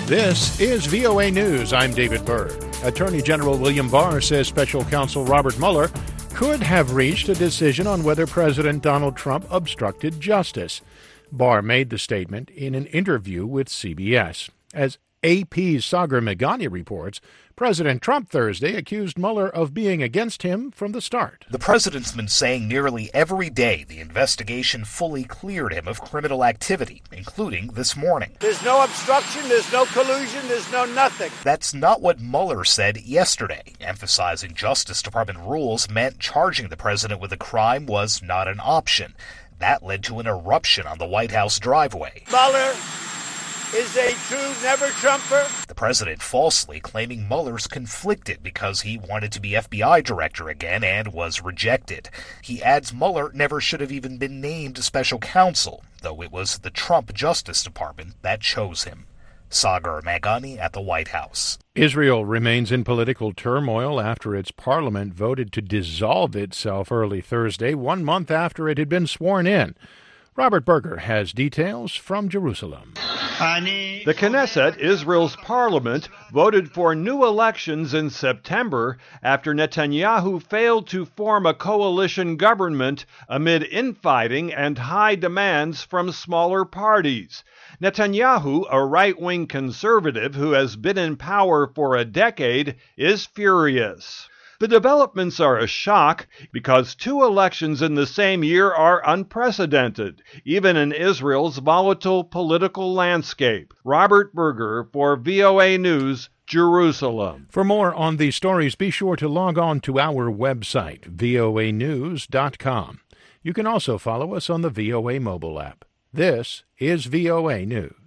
This is VOA News. I'm David Byrd. Attorney General William Barr says Special Counsel Robert Mueller could have reached a decision on whether President Donald Trump obstructed justice. Barr made the statement in an interview with CBS. As AP's Sagar Meghani reports, President Trump Thursday accused Mueller of being against him from the start. The president's been saying nearly every day the investigation fully cleared him of criminal activity, including this morning. There's no obstruction, there's no collusion, there's no nothing. That's not what Mueller said yesterday, emphasizing Justice Department rules meant charging the president with a crime was not an option. That led to an eruption on the White House driveway. Mueller is a true never-Trumper. The president falsely claiming Mueller's conflicted because he wanted to be FBI director again and was rejected. He adds Mueller never should have even been named special counsel, though it was the Trump Justice Department that chose him. Sagar Meghani at the White House. Israel remains in political turmoil after its parliament voted to dissolve itself early Thursday, 1 month after it had been sworn in. Robert Berger has details from Jerusalem. The Knesset, Israel's parliament, voted for new elections in September after Netanyahu failed to form a coalition government amid infighting and high demands from smaller parties. Netanyahu, a right-wing conservative who has been in power for a decade, is furious. The developments are a shock because 2 elections in the same year are unprecedented, even in Israel's volatile political landscape. Robert Berger for VOA News, Jerusalem. For more on these stories, be sure to log on to our website, voanews.com. You can also follow us on the VOA mobile app. This is VOA News.